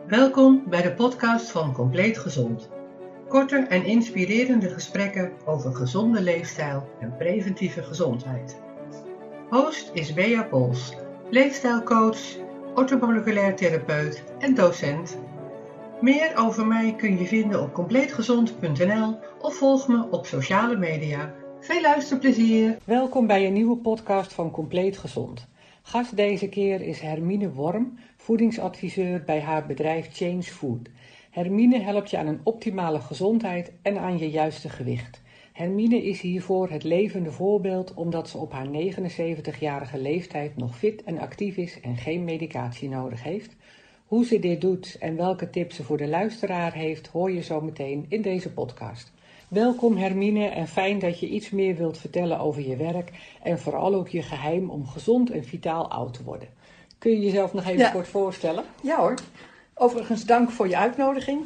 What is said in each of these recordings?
Welkom bij de podcast van Compleet Gezond. Korte en inspirerende gesprekken over gezonde leefstijl en preventieve gezondheid. Host is Bea Pols, leefstijlcoach, orthomoleculair therapeut en docent. Meer over mij kun je vinden op compleetgezond.nl of volg me op sociale media. Veel luisterplezier! Welkom bij een nieuwe podcast van Compleet Gezond. Gast deze keer is Hermine Worm, voedingsadviseur bij haar bedrijf Change Food. Hermine helpt je aan een optimale gezondheid en aan je juiste gewicht. Hermine is hiervoor het levende voorbeeld omdat ze op haar 79-jarige leeftijd nog fit en actief is en geen medicatie nodig heeft. Hoe ze dit doet en welke tips ze voor de luisteraar heeft, hoor je zo meteen in deze podcast. Welkom Hermine en fijn dat je iets meer wilt vertellen over je werk en vooral ook je geheim om gezond en vitaal oud te worden. Kun je jezelf nog even kort voorstellen? Ja hoor. Overigens dank voor je uitnodiging.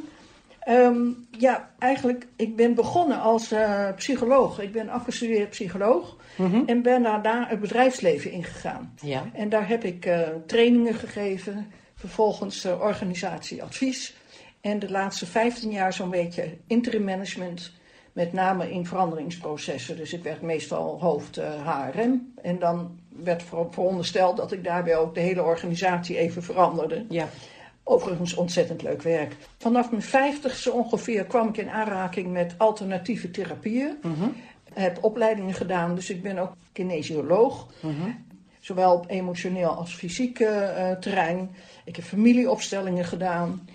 Ik ben begonnen als psycholoog. Ik ben afgestudeerd psycholoog en ben daarna het bedrijfsleven ingegaan. Ja. En daar heb ik trainingen gegeven, vervolgens organisatieadvies. En de laatste 15 jaar zo'n beetje interim management, met name in veranderingsprocessen. Dus ik werd meestal hoofd HRM. En dan werd verondersteld dat ik daarbij ook de hele organisatie even veranderde. Ja. Overigens ontzettend leuk werk. Vanaf mijn 50ste ongeveer kwam ik in aanraking met alternatieve therapieën. Heb opleidingen gedaan, dus ik ben ook kinesioloog. Zowel op emotioneel als fysiek terrein. Ik heb familieopstellingen gedaan.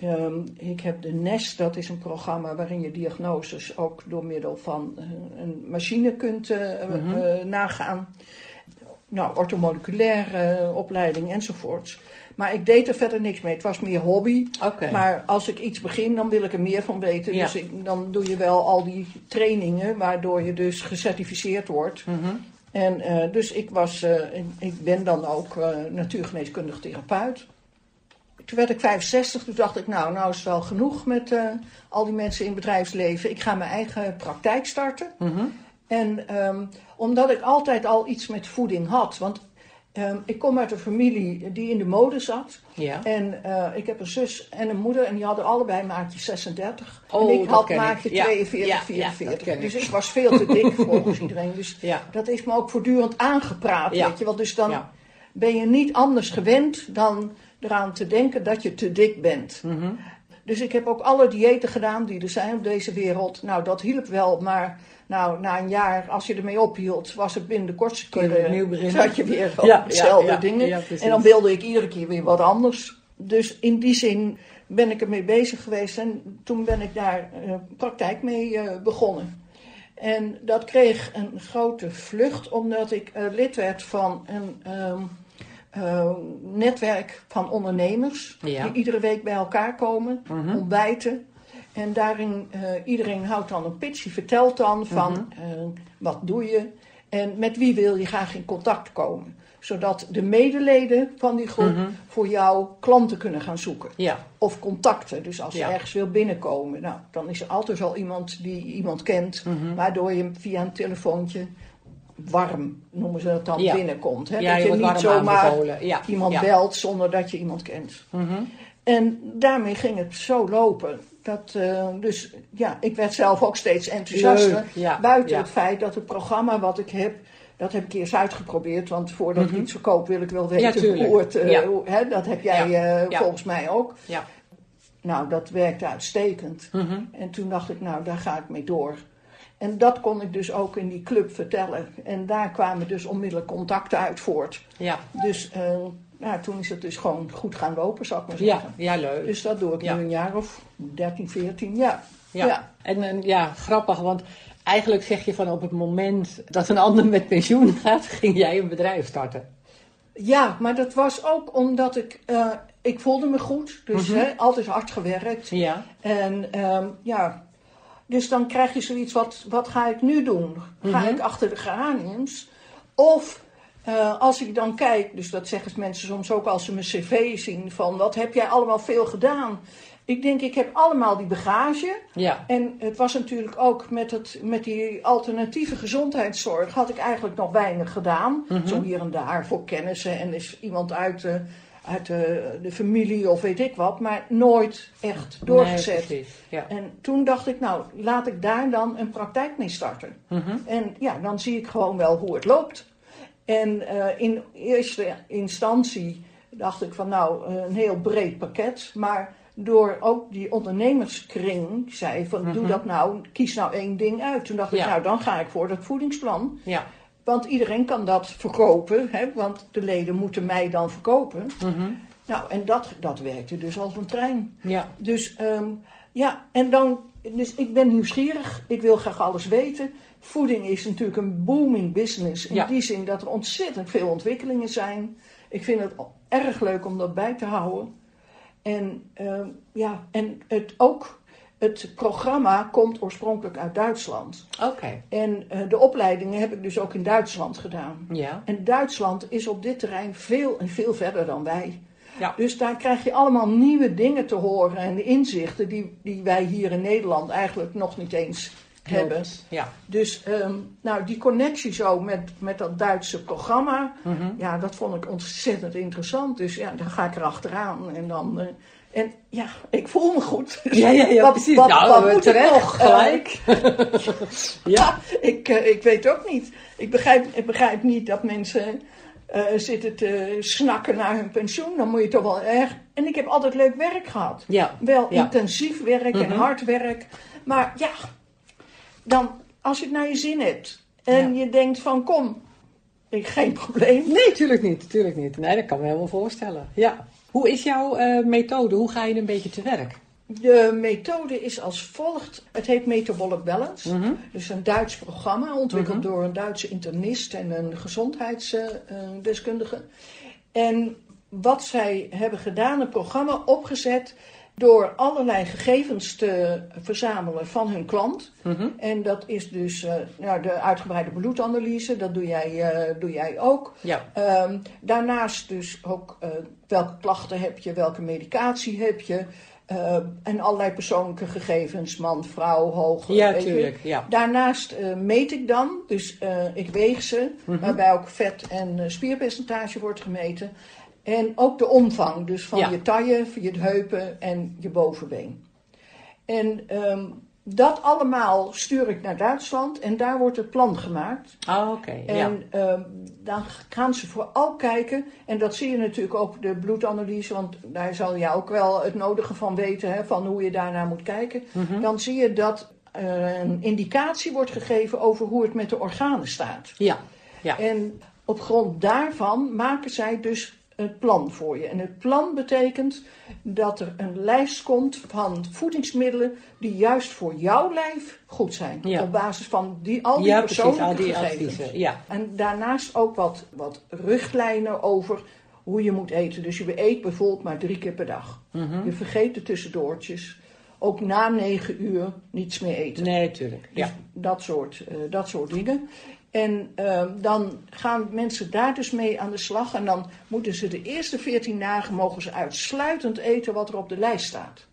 Ik heb de NEST, dat is een programma waarin je diagnoses ook door middel van een machine kunt nagaan. Nou, orthomoleculaire opleiding enzovoorts. Maar ik deed er verder niks mee. Het was meer hobby. Okay. Maar als ik iets begin, dan wil ik er meer van weten. Ja. Dus dan doe je wel al die trainingen, waardoor je dus gecertificeerd wordt. En dus ik ben dan ook natuurgeneeskundig therapeut. Toen werd ik 65, toen dacht ik, nou is het wel genoeg met al die mensen in het bedrijfsleven. Ik ga mijn eigen praktijk starten. En omdat ik altijd al iets met voeding had, want ik kom uit een familie die in de mode zat. Ja. En ik heb een zus en een moeder en die hadden allebei maatje 36. En ik had maatje 42, 44. Dus ik was veel te dik volgens iedereen. Dus dat heeft me ook voortdurend aangepraat, weet je wel. Dus dan ben je niet anders gewend dan eraan te denken dat je te dik bent. Dus ik heb ook alle diëten gedaan die er zijn op deze wereld. Nou, dat hielp wel, maar na een jaar, als je ermee ophield, was het binnen de kortste keer, zat je weer op hetzelfde dingen. Ja, en dan wilde ik iedere keer weer wat anders. Dus in die zin ben ik ermee bezig geweest en toen ben ik daar praktijk mee begonnen. En dat kreeg een grote vlucht, omdat ik lid werd van een netwerk van ondernemers die iedere week bij elkaar komen, ontbijten. En daarin, iedereen houdt dan een pitch, die vertelt dan van wat doe je en met wie wil je graag in contact komen. Zodat de medeleden van die groep voor jou klanten kunnen gaan zoeken. Ja. Of contacten, dus als je ergens wil binnenkomen. Nou, dan is er altijd wel iemand die iemand kent, waardoor je via een telefoontje warm, noemen ze dat dan, binnenkomt. Hè? Dat je niet zomaar iemand belt zonder dat je iemand kent. En daarmee ging het zo lopen. Ik werd zelf ook steeds enthousiaster. Buiten het feit dat het programma wat ik heb, dat heb ik eerst uitgeprobeerd. Want voordat ik iets verkoop wil ik wel weten hoe het... dat heb jij volgens mij ook. Ja. Nou, dat werkte uitstekend. En toen dacht ik, daar ga ik mee door. En dat kon ik dus ook in die club vertellen. En daar kwamen dus onmiddellijk contacten uit voort. Ja. Dus toen is het dus gewoon goed gaan lopen, zou ik maar zeggen. Ja, leuk. Dus dat doe ik nu een jaar of 13, 14, ja. En grappig, want eigenlijk zeg je van op het moment dat een ander met pensioen gaat, ging jij een bedrijf starten. Ja, maar dat was ook omdat ik voelde me goed. Dus altijd hard gewerkt. Ja. En dus dan krijg je zoiets, wat ga ik nu doen? Ga ik achter de geraniums? Of als ik dan kijk, dus dat zeggen mensen soms ook als ze mijn cv zien, van wat heb jij allemaal veel gedaan? Ik denk, ik heb allemaal die bagage. Ja. En het was natuurlijk ook met die alternatieve gezondheidszorg had ik eigenlijk nog weinig gedaan. Zo hier en daar voor kennissen. En is iemand uit uit de familie of weet ik wat, maar nooit echt doorgezet. Nee, ja. En toen dacht ik, nou, laat ik daar dan een praktijk mee starten. En ja, dan zie ik gewoon wel hoe het loopt. En in eerste instantie dacht ik van, nou, een heel breed pakket, maar door ook die ondernemerskring zei van, doe dat nou, kies nou 1 ding uit. Toen dacht ik, nou, dan ga ik voor dat voedingsplan. Ja. Want iedereen kan dat verkopen, hè, want de leden moeten mij dan verkopen. Nou, en dat werkte dus als een trein. Ja. Dus dus ik ben nieuwsgierig, ik wil graag alles weten. Voeding is natuurlijk een booming business, in die zin dat er ontzettend veel ontwikkelingen zijn. Ik vind het erg leuk om dat bij te houden. En het programma komt oorspronkelijk uit Duitsland. Oké. En de opleidingen heb ik dus ook in Duitsland gedaan. Ja. En Duitsland is op dit terrein veel en veel verder dan wij. Ja. Dus daar krijg je allemaal nieuwe dingen te horen en inzichten die wij hier in Nederland eigenlijk nog niet eens hebben. Ja. Dus die connectie zo met dat Duitse programma, ja, dat vond ik ontzettend interessant. Dus ja, dan ga ik erachteraan en dan... En ja, ik voel me goed. Ja, precies. Wat moet terecht, ik nog? Gelijk. Ik weet ook niet. Ik begrijp niet dat mensen zitten te snakken naar hun pensioen. Dan moet je toch wel erg... En ik heb altijd leuk werk gehad. Ja. Wel intensief werk en hard werk. Maar ja, dan als je het naar je zin hebt. En je denkt van kom, geen probleem. Nee, tuurlijk niet. Nee, dat kan me helemaal voorstellen. Ja. Hoe is jouw methode? Hoe ga je een beetje te werk? De methode is als volgt. Het heet Metabolic Balance. Dus een Duits programma ontwikkeld door een Duitse internist en een gezondheidsdeskundige. En wat zij hebben gedaan, een programma opgezet door allerlei gegevens te verzamelen van hun klant. En dat is dus de uitgebreide bloedanalyse, dat doe jij ook. Ja. Daarnaast dus ook welke klachten heb je, welke medicatie heb je. En allerlei persoonlijke gegevens, man, vrouw, hoog. Ja, tuurlijk. Ja. Daarnaast meet ik dan, dus ik weeg ze, waarbij ook vet en spierpercentage wordt gemeten. En ook de omvang, dus van je taille, van je heupen en je bovenbeen. En dat allemaal stuur ik naar Duitsland en daar wordt het plan gemaakt. Oké. En dan gaan ze vooral kijken, en dat zie je natuurlijk ook de bloedanalyse, want daar zal je ook wel het nodige van weten, hè, van hoe je daarnaar moet kijken. Dan zie je dat een indicatie wordt gegeven over hoe het met de organen staat. Ja. En op grond daarvan maken zij dus het plan voor je. En het plan betekent dat er een lijst komt van voedingsmiddelen die juist voor jouw lijf goed zijn. Ja. Op basis van al die persoonlijke precies, al die gegevens. adviezen. Ja. En daarnaast ook wat richtlijnen over hoe je moet eten. Dus je eet bijvoorbeeld maar 3 keer per dag. Je vergeet de tussendoortjes. Ook na 9 uur niets meer eten. Nee, tuurlijk. Ja. Dus dat soort dingen. En dan gaan mensen daar dus mee aan de slag. En dan moeten ze de eerste 14 dagen mogen ze uitsluitend eten wat er op de lijst staat.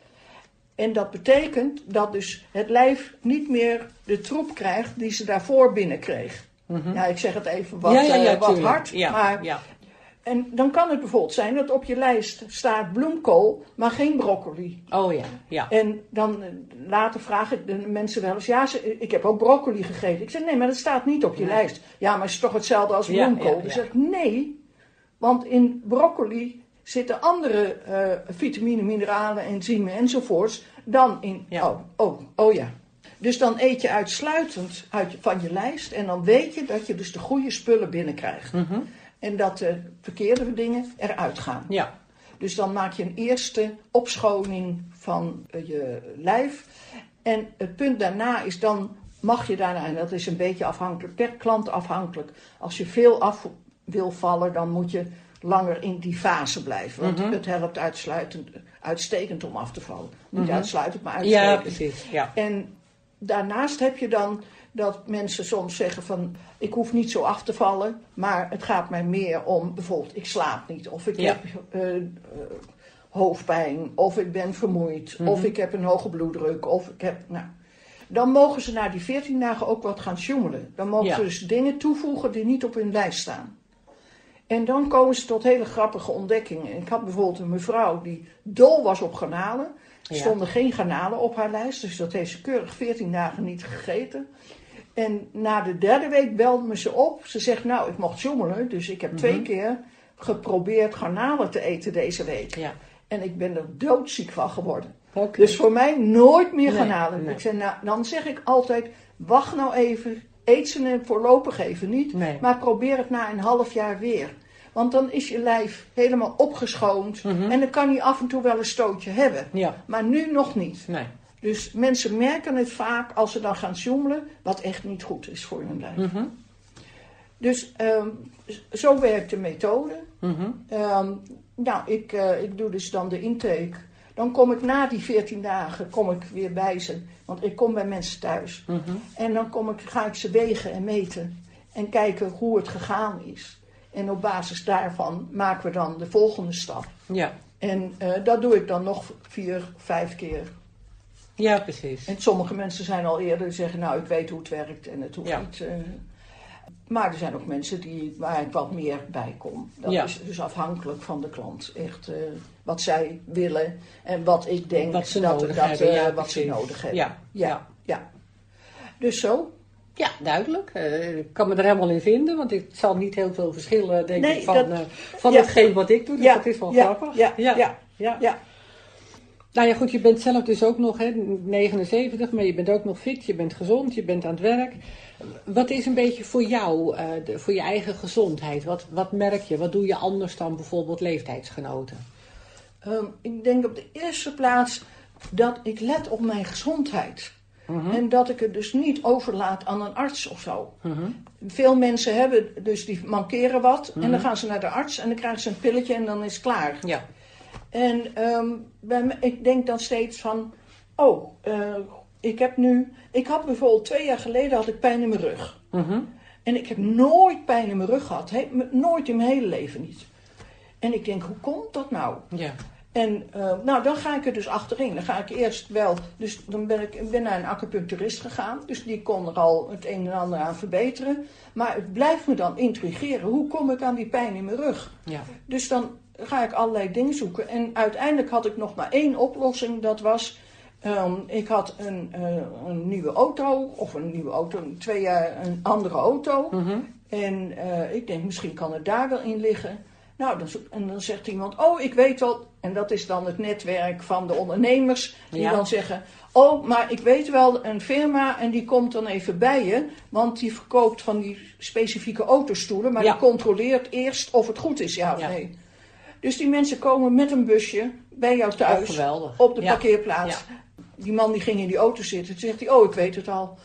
En dat betekent dat dus het lijf niet meer de troep krijgt die ze daarvoor binnenkreeg. Ja, ik zeg het even wat hard. Maar En dan kan het bijvoorbeeld zijn dat op je lijst staat bloemkool, maar geen broccoli. Oh ja. En dan later vraag ik de mensen wel eens, ik heb ook broccoli gegeten. Ik zeg, nee, maar dat staat niet op je lijst. Ja, maar het is toch hetzelfde als bloemkool? Dan zeg ik, nee, want in broccoli zitten andere vitamine, mineralen, enzymen enzovoorts dan in... Ja. Oh ja. Dus dan eet je uitsluitend van je lijst en dan weet je dat je dus de goede spullen binnenkrijgt. En dat de verkeerde dingen eruit gaan. Ja. Dus dan maak je een eerste opschoning van je lijf. En het punt daarna is dan mag je daarna, en dat is een beetje afhankelijk, per klant afhankelijk. Als je veel af wil vallen, dan moet je langer in die fase blijven. Want het helpt uitstekend om af te vallen. Niet uitsluitend, maar uitstekend. Ja, precies. Ja. En daarnaast heb je dan dat mensen soms zeggen van, ik hoef niet zo af te vallen, maar het gaat mij meer om, bijvoorbeeld, ik slaap niet, of ik heb hoofdpijn, of ik ben vermoeid, of ik heb een hoge bloeddruk, of ik heb, dan mogen ze na die 14 dagen ook wat gaan sjoemelen. Dan mogen ze dus dingen toevoegen die niet op hun lijst staan. En dan komen ze tot hele grappige ontdekkingen. Ik had bijvoorbeeld een mevrouw die dol was op garnalen. Er stonden geen garnalen op haar lijst, dus dat heeft ze keurig 14 dagen niet gegeten. En na de 3e week belde me ze op. Ze zegt, nou, ik mocht zoemelen, dus ik heb 2 keer geprobeerd garnalen te eten deze week. Ja. En ik ben er doodziek van geworden. Okay. Dus voor mij nooit meer garnalen. Nee. Ik zeg, nou, dan zeg ik altijd, wacht nou even, eet ze voorlopig even niet, maar probeer het na een half jaar weer. Want dan is je lijf helemaal opgeschoond en dan kan je af en toe wel een stootje hebben. Ja. Maar nu nog niet. Nee. Dus mensen merken het vaak als ze dan gaan zoemelen, wat echt niet goed is voor hun lijf. Dus zo werkt de methode. Nou, ik doe dus dan de intake. Dan kom ik na die 14 dagen weer bij ze. Want ik kom bij mensen thuis. En dan ga ik ze wegen en meten. En kijken hoe het gegaan is. En op basis daarvan maken we dan de volgende stap. Ja. En dat doe ik dan nog 4, 5 keer. Ja, precies. En sommige mensen zijn al eerder die zeggen, nou, ik weet hoe het werkt en het hoeft niet. Maar er zijn ook mensen waar ik wat meer bij kom. Dat is dus afhankelijk van de klant. Echt wat zij willen en wat ik denk wat ze nodig hebben. Ja. Dus zo. Ja, duidelijk. Ik kan me er helemaal in vinden, want het zal niet heel veel verschillen, denk ik, van hetgeen wat ik doe. Dus dat is wel grappig. Ja. Nou ja, goed, je bent zelf dus ook nog 79, maar je bent ook nog fit, je bent gezond, je bent aan het werk. Wat is een beetje voor jou, voor je eigen gezondheid? Wat merk je? Wat doe je anders dan bijvoorbeeld leeftijdsgenoten? Ik denk op de eerste plaats dat ik let op mijn gezondheid. En dat ik het dus niet overlaat aan een arts of zo. Veel mensen hebben, dus die mankeren wat. En dan gaan ze naar de arts en dan krijgen ze een pilletje en dan is het klaar. Ja. En ik denk dan steeds van, ik had bijvoorbeeld 2 jaar geleden had ik pijn in mijn rug. En ik heb nooit pijn in mijn rug gehad. Nooit in mijn hele leven niet. En ik denk, hoe komt dat nou? Ja. En dan ga ik er dus achterin. Dan ga ik eerst wel, dus dan ben ik naar een acupuncturist gegaan. Dus die kon er al het een en ander aan verbeteren. Maar het blijft me dan intrigeren. Hoe kom ik aan die pijn in mijn rug? Ja. Dus dan ga ik allerlei dingen zoeken. En uiteindelijk had ik nog maar 1 oplossing. Dat was, ik had een nieuwe auto. Of een nieuwe auto, 2 jaar een andere auto. En ik denk, misschien kan het daar wel in liggen. Nou, dan zegt iemand, ik weet wel. En dat is dan het netwerk van de ondernemers. Die dan zeggen, maar ik weet wel een firma en die komt dan even bij je. Want die verkoopt van die specifieke autostoelen. Maar die controleert eerst of het goed is, ja of nee. Dus die mensen komen met een busje bij jou thuis. Op de parkeerplaats. Ja. Die man die ging in die auto zitten. Toen zegt hij, ik weet het al.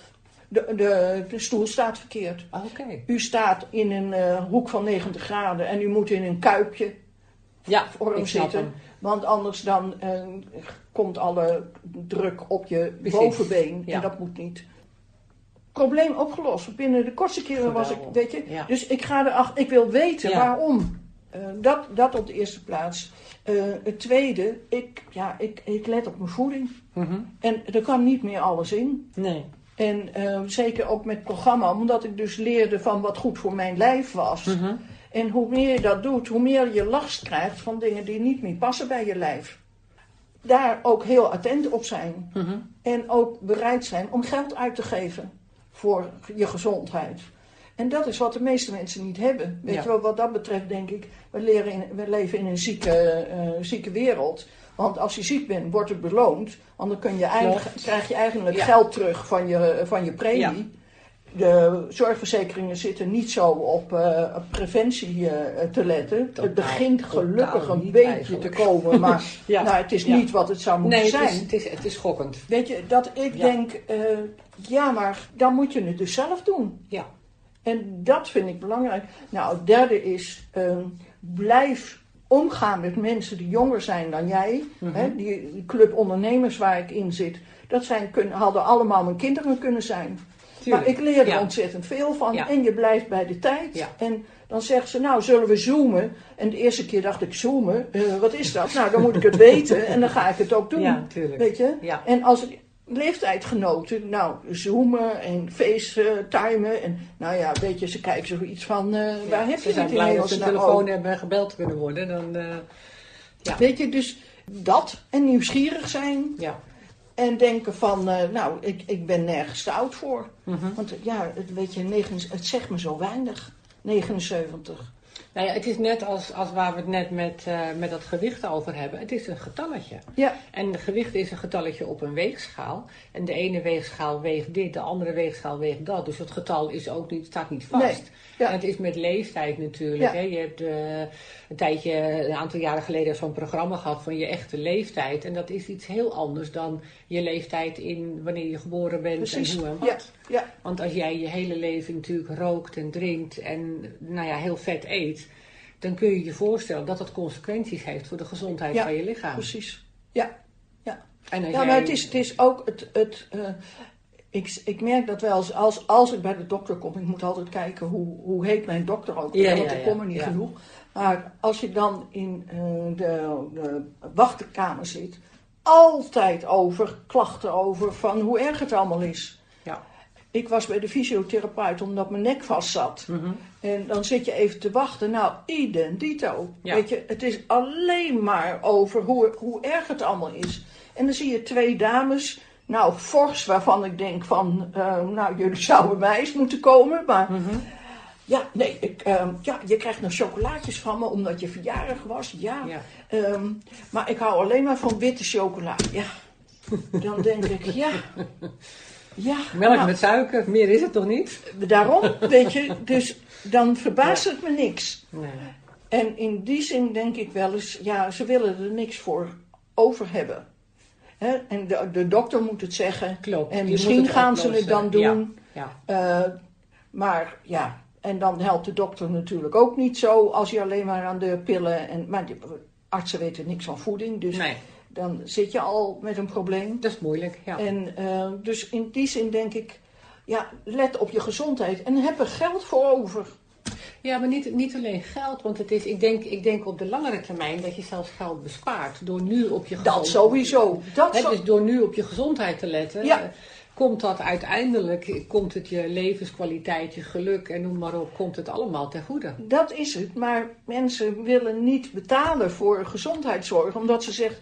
De stoel staat verkeerd. Okay. U staat in een hoek van 90 graden en u moet in een kuipje voor hem zitten. Want anders dan komt alle druk op je bovenbeen en dat moet niet. Probleem opgelost. Binnen de kortste keren was ik, weet je. Ja. Dus ik ga erachter, ik wil weten waarom. Dat op de eerste plaats. Het tweede, ik let op mijn voeding. En er kan niet meer alles in. Nee. En zeker ook met het programma, omdat ik dus leerde van wat goed voor mijn lijf was. En hoe meer je dat doet, hoe meer je last krijgt van dingen die niet meer passen bij je lijf. Daar ook heel attent op zijn. En ook bereid zijn om geld uit te geven voor je gezondheid. En dat is wat de meeste mensen niet hebben. Weet je wel, wat dat betreft denk ik, we leven in een zieke wereld. Want als je ziek bent, wordt het beloond. Want dan krijg je eigenlijk geld terug van je premie. Ja. De zorgverzekeringen zitten niet zo op preventie te letten. Het begint gelukkig een beetje te komen. Maar het is niet wat het zou moeten zijn. Het is schokkend. Weet je, dat ik denk, maar dan moet je het dus zelf doen. Ja. En dat vind ik belangrijk. Nou, het derde is, blijf omgaan met mensen die jonger zijn dan jij. Die club ondernemers waar ik in zit, hadden allemaal mijn kinderen kunnen zijn. Tuurlijk. Maar ik leer er ontzettend veel van. Ja. En je blijft bij de tijd. Ja. En dan zegt ze, nou, zullen we zoomen? En de eerste keer dacht ik, zoomen? Wat is dat? Nou, dan moet ik het weten. En dan ga ik het ook doen. Ja, tuurlijk. Weet je? Ja. En leeftijdgenoten, zoomen en facetimen. En weet je, ze kijken zoiets van, waar heb je het in blij dat ze een telefoon hebben en gebeld kunnen worden. Dan, Weet je, dus dat en nieuwsgierig zijn. Ja. En denken van, ik ben nergens te oud voor. Want het zegt me zo weinig. 79. Nou ja, het is net als waar we het net met dat gewicht over hebben. Het is een getalletje. Ja. En gewicht is een getalletje op een weegschaal. En de ene weegschaal weegt dit, de andere weegschaal weegt dat. Dus het getal is ook staat niet vast. Nee. Ja. En het is met leeftijd natuurlijk. Ja. Hè. Je hebt een aantal jaren geleden zo'n programma gehad van je echte leeftijd. En dat is iets heel anders dan je leeftijd in wanneer je geboren bent. Precies. En hoe en wat. Ja. Ja. Want als jij je hele leven natuurlijk rookt en drinkt en heel vet eet, dan kun je je voorstellen dat dat consequenties heeft voor de gezondheid van je lichaam. Precies. Ja. Ja. En maar het is ook ik merk dat wel als ik bij de dokter kom, ik moet altijd kijken hoe heet mijn dokter ook, want ik kom er niet genoeg. Maar als je dan in de wachtkamer zit, altijd klachten over van hoe erg het allemaal is. Ja. Ik was bij de fysiotherapeut omdat mijn nek vast zat. En dan zit je even te wachten. Idem dito. Ja. Weet je, het is alleen maar over hoe erg het allemaal is. En dan zie je 2 dames, fors, waarvan ik denk van, jullie zouden bij mij eens moeten komen. Maar je krijgt nog chocolaatjes van me omdat je verjarig was. Ja. Maar ik hou alleen maar van witte chocola. Ja. Dan denk ik, ja, melk met suiker, meer is het toch niet? Daarom, weet je, dus dan verbaast het me niks. Nee. En in die zin denk ik wel eens, ze willen er niks voor over hebben. Hè? En de dokter moet het zeggen. Klopt. En misschien gaan ze het dan doen. Ja. Maar en dan helpt de dokter natuurlijk ook niet zo als je alleen maar aan de pillen. Maar de artsen weten niks van voeding, dus... Nee. Dan zit je al met een probleem. Dat is moeilijk, ja. En dus in die zin denk ik, let op je gezondheid en heb er geld voor over. Ja, maar niet alleen geld, want het is, ik denk op de langere termijn dat je zelfs geld bespaart door nu op je gezondheid. Dat sowieso. Dus door nu op je gezondheid te letten, komt dat uiteindelijk, komt het je levenskwaliteit, je geluk en noem maar op, komt het allemaal ten goede. Dat is het, maar mensen willen niet betalen voor gezondheidszorg, omdat ze zeggen,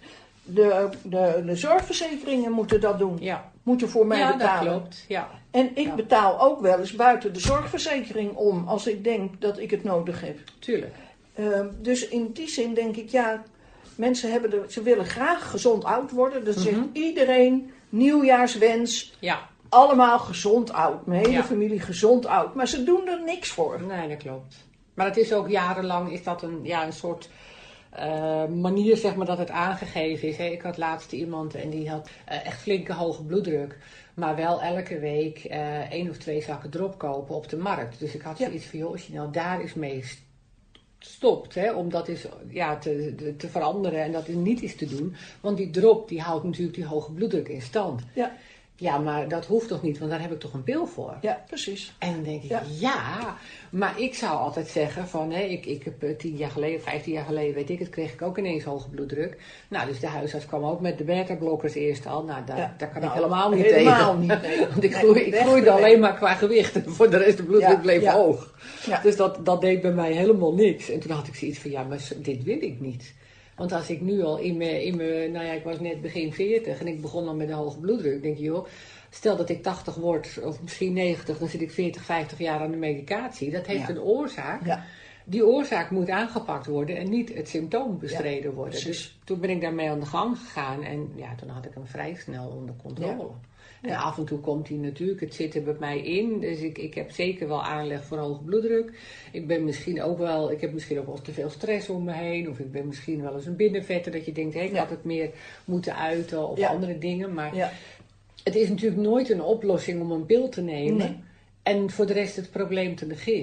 de zorgverzekeringen moeten dat doen. Ja. Moeten voor mij betalen. Ja, dat klopt. Ja. En ik betaal ook wel eens buiten de zorgverzekering om, als ik denk dat ik het nodig heb. Tuurlijk. Dus in die zin denk ik, mensen ze willen graag gezond oud worden. Dat zegt iedereen, nieuwjaarswens. Ja. Allemaal gezond oud. Mijn hele familie gezond oud. Maar ze doen er niks voor. Nee, dat klopt. Maar het is ook jarenlang, is dat een soort... manier zeg maar dat het aangegeven is. Hè. Ik had laatst iemand en die had echt flinke hoge bloeddruk, maar wel elke week 1 of 2 zakken drop kopen op de markt. Dus ik had zoiets van, als je daar eens mee stopt, hè, om dat eens te veranderen en dat niet is te doen, want die drop die houdt natuurlijk die hoge bloeddruk in stand. Ja. Ja, maar dat hoeft toch niet, want daar heb ik toch een pil voor? Ja, precies. En dan denk ik, maar ik zou altijd zeggen van, ik heb 10 jaar geleden, 15 jaar geleden, weet ik het, kreeg ik ook ineens hoge bloedruk. Nou, dus de huisarts kwam ook met de beta-blokkers eerst al. Nou, daar kan ik helemaal niet tegen. Niet, nee. Want ik groeide alleen maar qua gewicht en voor de rest de bloeddruk bleef hoog. Ja. Dus dat deed bij mij helemaal niks. En toen had ik zoiets van, maar dit wil ik niet. Want als ik nu al in mijn ik was net begin 40 en ik begon dan met een hoge bloeddruk, denk je, stel dat ik 80 word of misschien 90, dan zit ik 40, 50 jaar aan de medicatie. Dat heeft een oorzaak. Ja. Die oorzaak moet aangepakt worden en niet het symptoom bestreden worden. Precies. Dus toen ben ik daarmee aan de gang gegaan en toen had ik hem vrij snel onder controle. Ja. En af en toe komt hij natuurlijk, het zit er bij mij in. Dus ik heb zeker wel aanleg voor hoge bloeddruk. Ik heb misschien ook wel te veel stress om me heen. Of ik ben misschien wel eens een binnenvetter dat je denkt, ik had het meer moeten uiten of andere dingen. Maar het is natuurlijk nooit een oplossing om een pil te nemen. Nee. En voor de rest het probleem te negeren.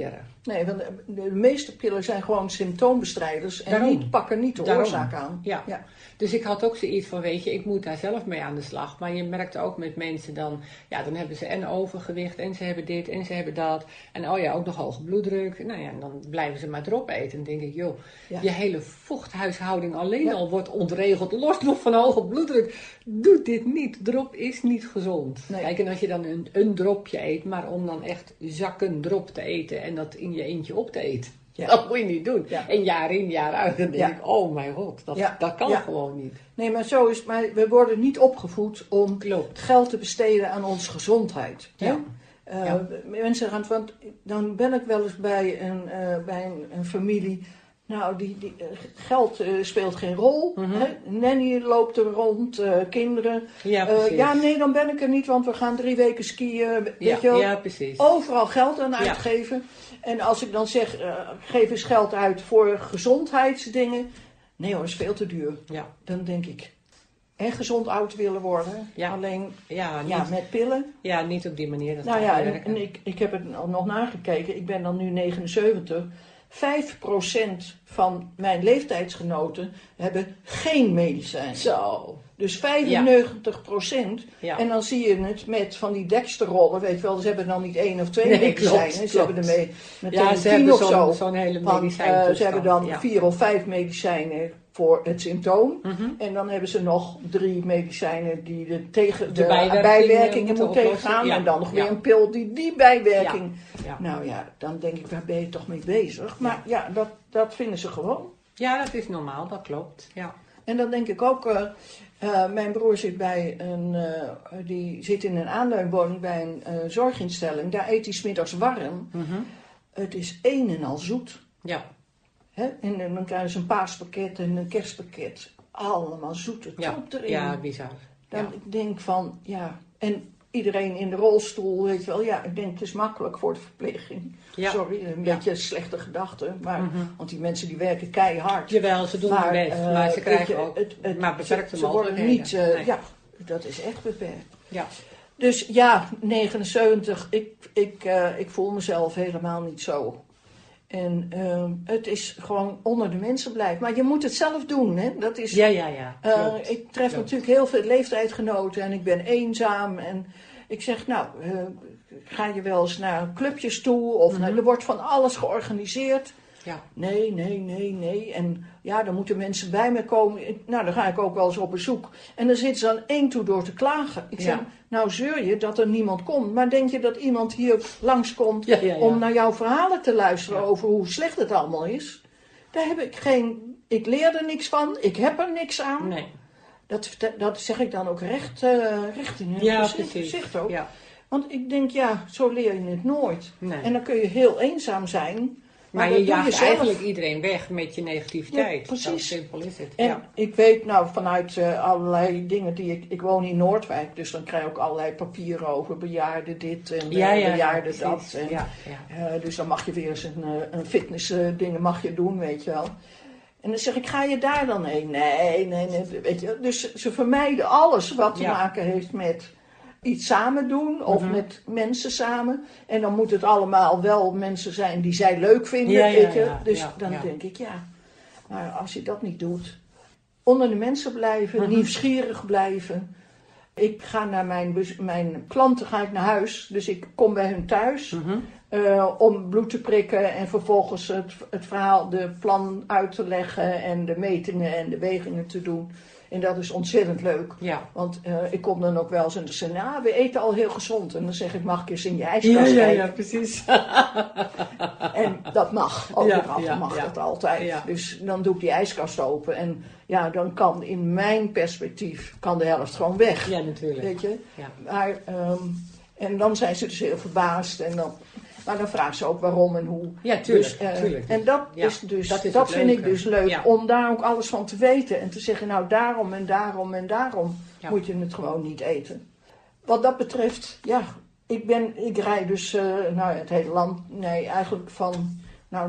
Nee, want de meeste pillen zijn gewoon symptoombestrijders en pakken niet de oorzaak aan. Ja. Dus ik had ook zoiets van, weet je, ik moet daar zelf mee aan de slag. Maar je merkt ook met mensen dan hebben ze en overgewicht en ze hebben dit en ze hebben dat. En ook nog hoge bloeddruk. Nou ja, en dan blijven ze maar erop eten. En dan denk ik, joh, je hele vochthuishouding alleen al wordt ontregeld. Los nog van hoge bloeddruk. Doe dit niet. Drop is niet gezond. Nee. Kijk, en als je dan een dropje eet, maar om dan echt zakken drop te eten en dat in je eentje op te eten. Ja. Dat moet je niet doen. Ja. En jaar in, jaar uit. Dan denk ik, oh mijn god, dat kan gewoon niet. Nee, maar zo is het. Maar we worden niet opgevoed om geld te besteden aan onze gezondheid. Ja. Mensen gaan, want dan ben ik wel eens bij een familie. Nou, die geld speelt geen rol. Mm-hmm. Hè? Nanny loopt er rond, kinderen. Ja, nee, dan ben ik er niet, want we gaan 3 weken skiën. Weet je wel? Ja, precies. Overal geld aan uitgeven. En als ik dan zeg, geef eens geld uit voor gezondheidsdingen. Nee hoor, is veel te duur. Ja. Dan denk ik, en gezond oud willen worden. Ja. Alleen niet, met pillen. Ja, niet op die manier. Dat en ik heb het nog nagekeken. Ik ben dan nu 79. 5% van mijn leeftijdsgenoten hebben geen medicijn. Zo. Dus 95%. Ja. En dan zie je het met van die deksterrollen, weet je wel. Ze hebben dan niet 1 of 2 medicijnen. Klopt. Ze hebben ermee meteen ze 10 hebben of zo. Zo'n hele medicijn. Ze hebben dan 4 of 5 medicijnen voor het symptoom. Mm-hmm. En dan hebben ze nog 3 medicijnen die tegen de bijwerkingen moet tegengaan. Ja. En dan nog weer een pil die bijwerking. Ja. Nou ja, dan denk ik, waar ben je toch mee bezig? Maar dat vinden ze gewoon. Ja, dat is normaal, dat klopt. Ja. En dan denk ik ook, mijn broer zit die zit in een aanleunwoning bij een zorginstelling. Daar eet hij 's middags warm. Mm-hmm. Het is een en al zoet. Ja. Hè? En dan krijgen ze een paaspakket en een kerstpakket. Allemaal zoete troep erin. Ja, bizar. Dan ik denk van, en iedereen in de rolstoel, weet je wel. Ja, ik denk het is makkelijk voor de verpleging. Ja. Sorry, een beetje een slechte gedachte. Maar, want die mensen die werken keihard. Jawel, ze doen hun best. Maar ze krijgen ook maar beperkte ze worden niet, nee. dat is echt beperkt. Ja. Dus 79, ik voel mezelf helemaal niet zo. En het is gewoon onder de mensen blijven. Maar je moet het zelf doen, hè. Dat is, ik tref natuurlijk heel veel leeftijdgenoten en ik ben eenzaam. En ik zeg, ga je wel eens naar clubjes toe? Of er wordt van alles georganiseerd. Ja. Nee. En dan moeten mensen bij me komen. Nou, dan ga ik ook wel eens op bezoek. En dan zitten ze dan 1 toe door te klagen. Ik zeg, nou zeur je dat er niemand komt. Maar denk je dat iemand hier langskomt om naar jouw verhalen te luisteren over hoe slecht het allemaal is? Daar heb ik ik leer er niks van. Ik heb er niks aan. Nee. Dat zeg ik dan ook recht in hun gezicht ook. Ja. Want ik denk, zo leer je het nooit. Nee. En dan kun je heel eenzaam zijn. Maar je jaagt eigenlijk iedereen weg met je negativiteit. Ja, precies. Zo simpel is het. En ik weet vanuit allerlei dingen die ik woon in Noordwijk. Dus dan krijg ik ook allerlei papieren over bejaarden dit en bejaarden dat. En, dus dan mag je weer eens een fitness dingen mag je doen, weet je wel. En dan zeg ik, ga je daar dan heen? Nee, weet je. Dus ze vermijden alles wat te maken heeft met iets samen doen of met mensen samen. En dan moet het allemaal wel mensen zijn die zij leuk vinden, weet je. Dus dan denk ik, maar als je dat niet doet, onder de mensen blijven, nieuwsgierig blijven. Ik ga naar mijn klanten naar huis, dus ik kom bij hun thuis om bloed te prikken en vervolgens het verhaal, de plan uit te leggen en de metingen en de wegingen te doen. En dat is ontzettend leuk. Ja. Want ik kom dan ook wel eens en dan zeg ik, we eten al heel gezond. En dan zeg ik, mag ik eens in je ijskast kijken? Ja, precies. En dat mag. Overigens mag dat altijd. Ja. Dus dan doe ik die ijskast open. En dan kan in mijn perspectief de helft gewoon weg. Ja, natuurlijk. Weet je? Ja. Maar, en dan zijn ze dus heel verbaasd. Maar dan vragen ze ook waarom en hoe. Ja, tuurlijk. Tuurlijk. En dat vind ik dus leuk. Om daar ook alles van te weten. En te zeggen, nou daarom en daarom en daarom moet je het gewoon niet eten. Wat dat betreft, ik rij dus het hele land. Nee, eigenlijk van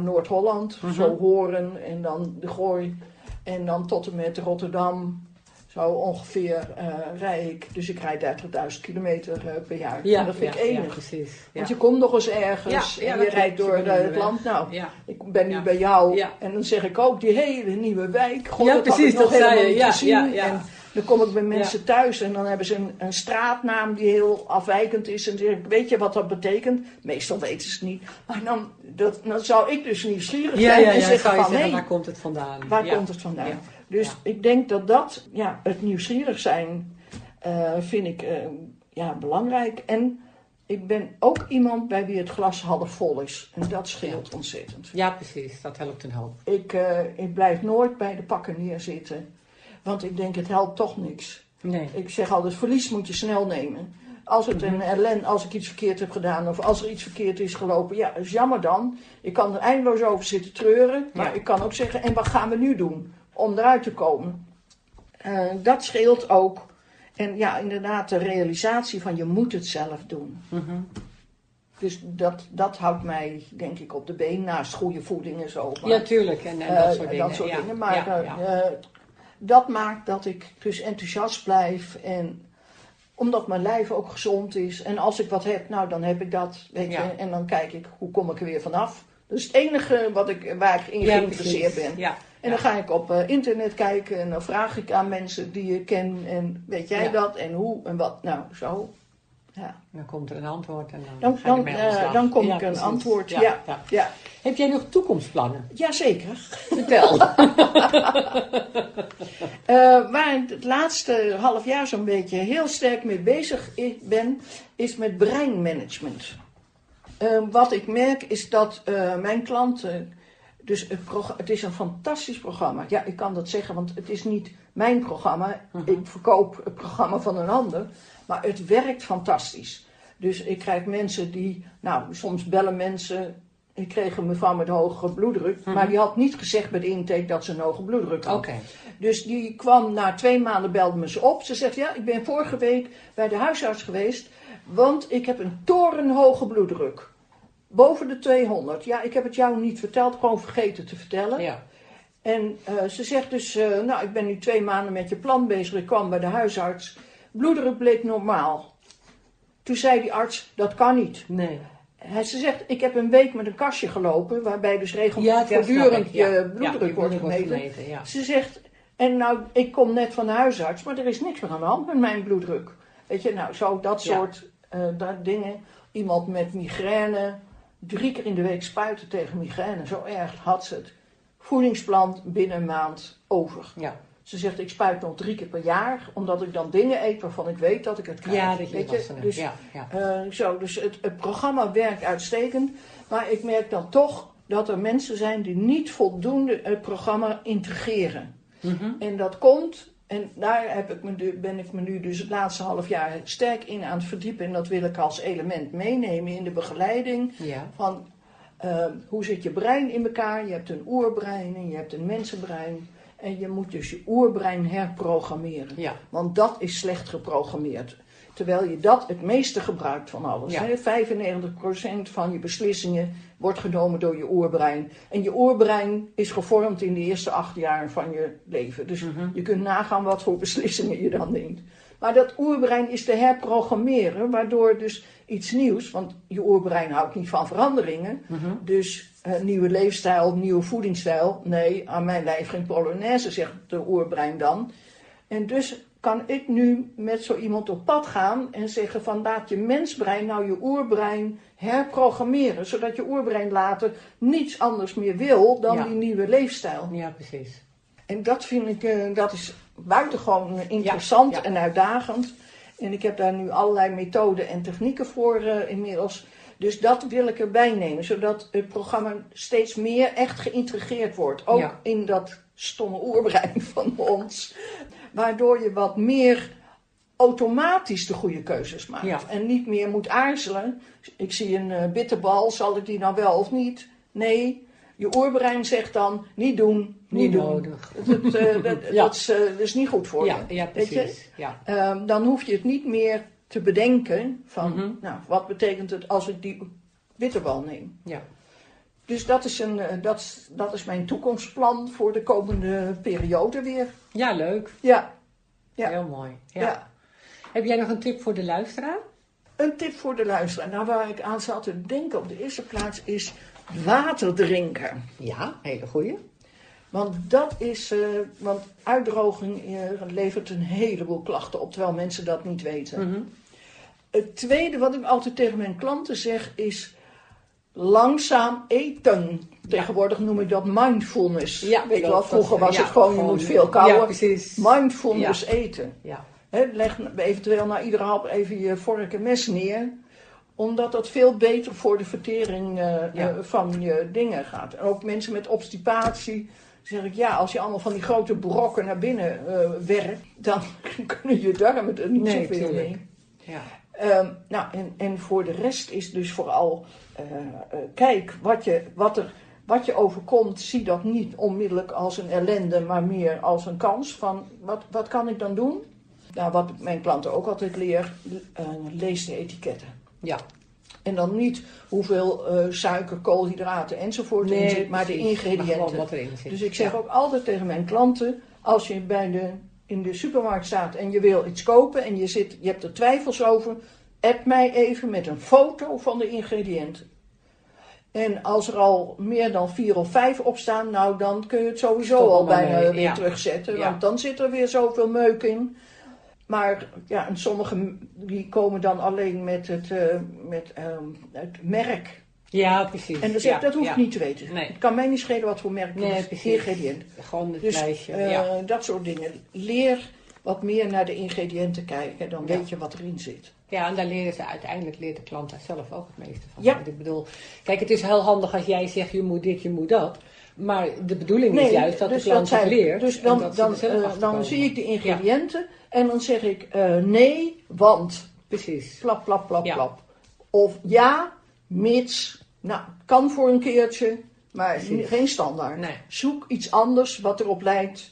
Noord-Holland. Zo Horen en dan de Gooi. En dan tot en met Rotterdam. Zo ongeveer rijd ik. Dus ik rijd 30.000 kilometer per jaar. Ja, en dat vind ik enig. Ja, precies. Ja. Want je komt nog eens ergens en je rijdt door het land. Nou, ik ben nu bij jou. En dan zeg ik ook, die hele nieuwe wijk. God, ja, precies, dat zei je. Niet gezien. En dan kom ik bij mensen thuis en dan hebben ze een straatnaam die heel afwijkend is. En dan zeg ik, weet je wat dat betekent? Meestal weten ze het niet. Maar dan zou ik dus nieuwsgierig zijn en zeggen van, hey, waar komt het vandaan? Waar komt het vandaan? Ja. Dus ik denk dat het nieuwsgierig zijn, vind ik belangrijk. En ik ben ook iemand bij wie het glas half vol is. En dat scheelt ontzettend. Ja, precies. Dat helpt een hoop. Ik blijf nooit bij de pakken neerzitten. Want ik denk, het helpt toch niks. Nee. Ik zeg altijd, verlies moet je snel nemen. Als het als ik iets verkeerd heb gedaan of als er iets verkeerd is gelopen, ja, is jammer dan. Ik kan er eindeloos over zitten treuren. Maar ik kan ook zeggen, en wat gaan we nu doen om eruit te komen? Dat scheelt ook. En ja, inderdaad, de realisatie van je moet het zelf doen. Mm-hmm. Dus dat houdt mij, denk ik, op de been, naast goede voeding en zo. Maar, ja, tuurlijk. En dat soort dingen. Dat soort dingen. Maar dat maakt dat ik dus enthousiast blijf. En omdat mijn lijf ook gezond is. En als ik wat heb, nou dan heb ik dat. Weet je. En dan kijk ik, hoe kom ik er weer vanaf. Dat is het enige waar ik in geïnteresseerd ben. Ja. En dan ga ik op internet kijken en dan vraag ik aan mensen die je ken. En weet jij dat en hoe en wat. Nou, zo. Ja. Dan komt er een antwoord en dan kom ik een antwoord. Ja. Heb jij nog toekomstplannen? Jazeker. Vertel. Waar ik het laatste half jaar zo'n beetje heel sterk mee bezig ben, is met breinmanagement. Wat ik merk is dat mijn klanten, dus het is een fantastisch programma. Ja, ik kan dat zeggen, want het is niet mijn programma. Uh-huh. Ik verkoop het programma van een ander. Maar het werkt fantastisch. Dus ik krijg mensen die, soms bellen mensen. Ik kreeg een mevrouw met hoge bloeddruk. Uh-huh. Maar die had niet gezegd bij de intake dat ze een hoge bloeddruk had. Okay. Dus die kwam na 2 maanden, belde me ze op. Ze zegt, ja, ik ben vorige week bij de huisarts geweest. Want ik heb een torenhoge bloeddruk. Boven de 200. Ja, ik heb het jou niet verteld, gewoon vergeten te vertellen. Ja. En ze zegt dus, ik ben nu 2 maanden met je plan bezig. Ik kwam bij de huisarts. Bloeddruk bleek normaal. Toen zei die arts, dat kan niet. Nee. Ze zegt, ik heb een week met een kastje gelopen, waarbij dus voortdurend je bloeddruk wordt gemeten. Ja. Ze zegt, en ik kom net van de huisarts, maar er is niks meer aan de hand met mijn bloeddruk. Weet je, zo dat soort dingen. Iemand met migraine, 3 keer in de week spuiten tegen migraine, zo erg had ze het. Voedingsplan binnen een maand over. Ja. Ze zegt, ik spuit nog 3 keer per jaar, omdat ik dan dingen eet waarvan ik weet dat ik het krijg. Ja, dat weet je. Dus, dus het programma werkt uitstekend. Maar ik merk dan toch dat er mensen zijn die niet voldoende het programma integreren. Mm-hmm. En dat komt, en daar ben ik me nu dus het laatste half jaar sterk in aan het verdiepen. En dat wil ik als element meenemen in de begeleiding. Ja. Van hoe zit je brein in elkaar? Je hebt een oerbrein en je hebt een mensenbrein. En je moet dus je oerbrein herprogrammeren. Ja. Want dat is slecht geprogrammeerd. Terwijl je dat het meeste gebruikt van alles. Ja. 95% van je beslissingen wordt genomen door je oerbrein. En je oerbrein is gevormd in de eerste 8 jaar van je leven. Dus je kunt nagaan wat voor beslissingen je dan neemt. Maar dat oerbrein is te herprogrammeren, waardoor dus iets nieuws, want je oerbrein houdt niet van veranderingen. Mm-hmm. Dus nieuwe leefstijl, nieuwe voedingsstijl. Nee, aan mijn lijf geen polonaise, zegt de oerbrein dan. En dus kan ik nu met zo iemand op pad gaan en zeggen van laat je mensbrein nou je oerbrein herprogrammeren. Zodat je oerbrein later niets anders meer wil dan die nieuwe leefstijl. Ja, precies. En dat vind ik, dat is buitengewoon interessant en uitdagend. En ik heb daar nu allerlei methoden en technieken voor inmiddels. Dus dat wil ik erbij nemen, zodat het programma steeds meer echt geïntegreerd wordt. Ook in dat stomme oerbrein van ons. Waardoor je wat meer automatisch de goede keuzes maakt. Ja. En niet meer moet aarzelen. Ik zie een bitterbal, zal ik die nou wel of niet? Nee. Je oerbrein zegt dan, niet doen, niet doen. Nodig. Dat is niet goed voor je. Ja, precies. Weet je? Ja. Dan hoef je het niet meer te bedenken van, wat betekent het als ik die bitterbal neem? Ja. Dus dat is mijn toekomstplan voor de komende periode weer. Ja, leuk. Ja. Heel mooi. Ja. Heb jij nog een tip voor de luisteraar? Een tip voor de luisteraar. Nou, waar ik aan zat te denken op de eerste plaats is water drinken. Ja, hele goeie. Want dat is, want uitdroging levert een heleboel klachten op, terwijl mensen dat niet weten. Mm-hmm. Het tweede wat ik altijd tegen mijn klanten zeg is langzaam eten. Tegenwoordig noem ik dat mindfulness. Ja, weet je wel, vroeger was het gewoon, je moet veel kauwen. Ja, precies. Mindfulness eten. Ja. Leg eventueel na iedere hap even je vork en mes neer. Omdat dat veel beter voor de vertering van je dingen gaat. En ook mensen met obstipatie. Zeg ik, als je allemaal van die grote brokken naar binnen werkt. Dan kunnen je darmen er niet zoveel mee. Ja. En voor de rest is dus vooral... kijk, wat je overkomt, zie dat niet onmiddellijk als een ellende, maar meer als een kans. Van, wat kan ik dan doen? Nou, wat ik mijn klanten ook altijd leer, lees de etiketten. Ja. En dan niet hoeveel suiker, koolhydraten enzovoort erin zit, maar de ingrediënten. Wat erin zit. Dus ik zeg ook altijd tegen mijn klanten, als je in de supermarkt staat en je wil iets kopen en je hebt er twijfels over, app mij even met een foto van de ingrediënten. En als er al meer dan 4 of 5 op staan, nou dan kun je het sowieso al bijna weer terugzetten. Ja. Want dan zit er weer zoveel meuk in. Maar en sommige die komen dan alleen met het merk. Ja, precies. En dan zeg ik, dat hoef ik niet te weten. Nee. Het kan mij niet schelen wat voor merk het is. Ingrediënt. Gewoon het lijstje. Dat soort dingen. Leer wat meer naar de ingrediënten kijken. Dan weet je wat erin zit. Ja, en daar uiteindelijk leert de klant daar zelf ook het meeste van. Ja. Ik bedoel, kijk, het is heel handig als jij zegt, je moet dit, je moet dat. Maar de bedoeling is juist dat de klant het leert. Dus dan zie ik de ingrediënten en dan zeg ik nee, want. Precies. Plap, plap, plap, plap. Of ja, mits. Nou, kan voor een keertje, maar geen standaard. Nee. Zoek iets anders wat erop lijkt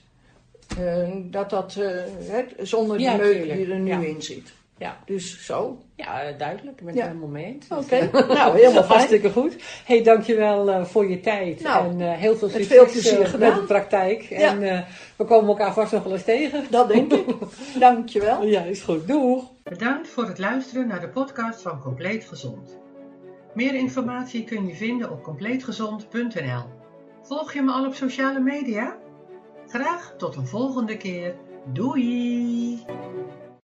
zonder die meuk die er nu in zit. Ja. Dus zo. Ja, duidelijk. Ik ben het helemaal mee eens. Oké. Nou, helemaal fijn. Hartstikke goed. Hey, dankjewel voor je tijd. En heel veel succes met de praktijk. Ja. En we komen elkaar vast nog wel eens tegen. Dat denk ik. Dankjewel. Ja, is goed. Doeg. Bedankt voor het luisteren naar de podcast van Compleet Gezond. Meer informatie kun je vinden op compleetgezond.nl. Volg je me al op sociale media? Graag tot een volgende keer. Doei!